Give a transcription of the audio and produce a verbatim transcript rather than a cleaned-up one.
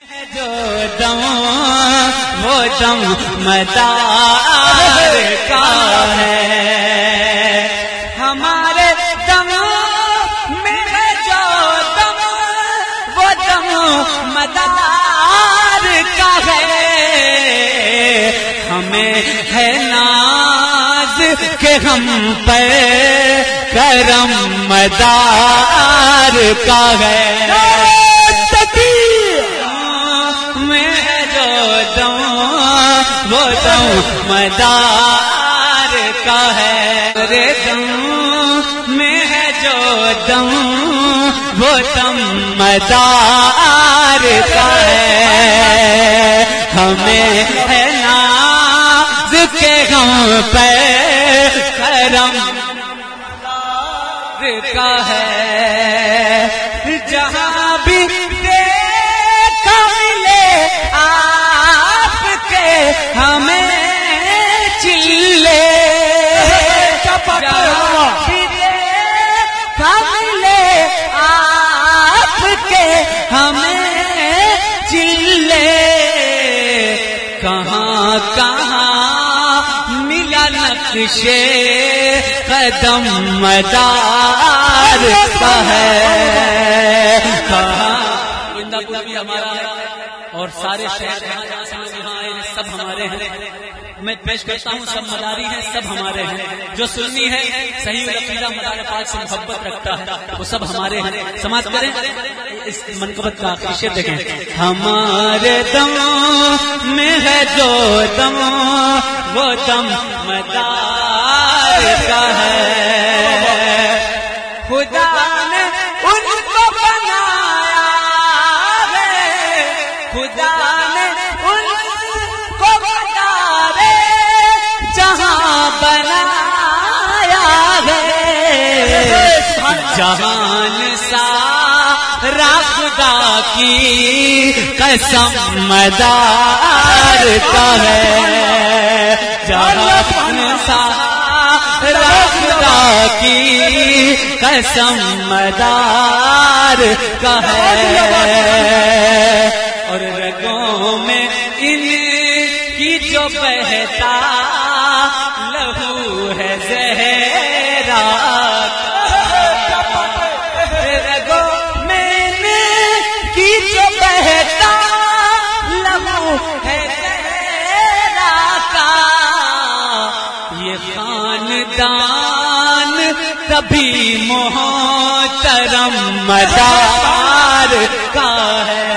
جو دم وہ دم مدار کا ہے، ہمارے دم میں ہے جو دم وہ دم مدار کا ہے، ہمیں ہے ناز کہ ہم پر کرم مدار کا ہے، وہ دم مدار کا ہے، رے دم میں ہے جو دم وہ دم مدار کا ہے، ہمیں ہے ناز کہ ہم پہ کرم کا ہے، جہاں بھی ہمیں چلے کملے آپ کے ہمیں چلے، کہاں کہاں ملا نقشے قدم مدار کا ہے، کہاں بھی ہمارا ہے اور سارے شہر جہاں جہاں سے یہاں آئے ہیں سب ہمارے ہیں، میں پیش کرتا ہوں سب مداری ہیں، سب ہمارے ہیں، جو سنی ہے صحیح العقیدہ مدار پاک سے محبت رکھتا ہے وہ سب ہمارے ہیں، سماعت کریں اس منقبت کا آخر دیکھیں، ہمارے دم میں ہے جو دم وہ دم مدار کا ہے، خدا نے ان کو بنایا ہے، خدا نے ان کو مدارے جہاں بنایا ہے، جہان سارا خدا کی قسم مدار کا ہے، جہان سارا خدا کی قسم مدار کا ہے، اور رگوں میں ان کی جو بہتا لہو ہے زہرا، رگوں میں ان کی جو بہتا لہو ہے زہرا کا، یہ خاندان کبھی محترم مدار کا ہے،